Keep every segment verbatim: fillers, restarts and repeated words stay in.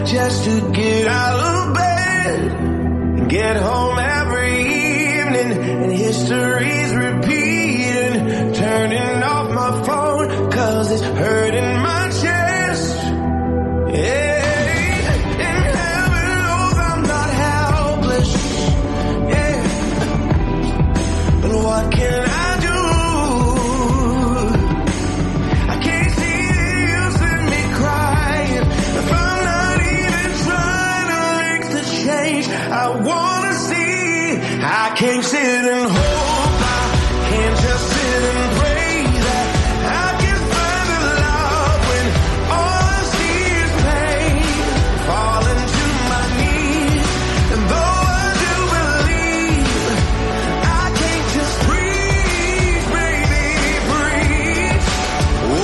just to get out of bed and get home every evening, and history's repeating, turning off my phone cause it's hurting my chest. Yeah, and heaven knows I'm not helpless. Yeah, but what can I do? I can't see the use in me crying if I'm not even trying to make the change I wanna see. I can't sit and hope, I can't just sit and pray that I can find the love when all I see is pain. Falling to my knees, and though I do believe, I can't just breathe, baby, breathe. Oh,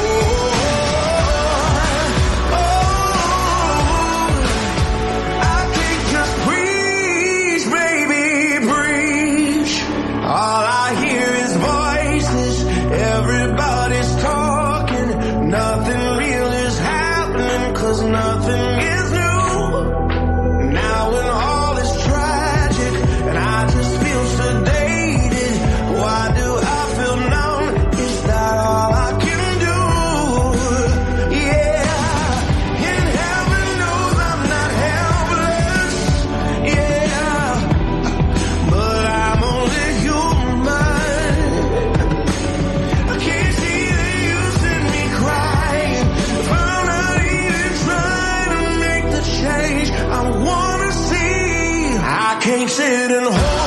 oh, I can't just breathe, baby, breathe. All I hear is voices, everybody's talking, nothing real is happening cause nothing is new. Now when all is tragic and I just feel sedated, why do I feel numb? Is that all I can do? Yeah, and heaven knows I'm not helpless. Yeah, but I'm only human. I can't see the use in me crying if I'm not even trying to make the change I wanna see. I can't sit and hold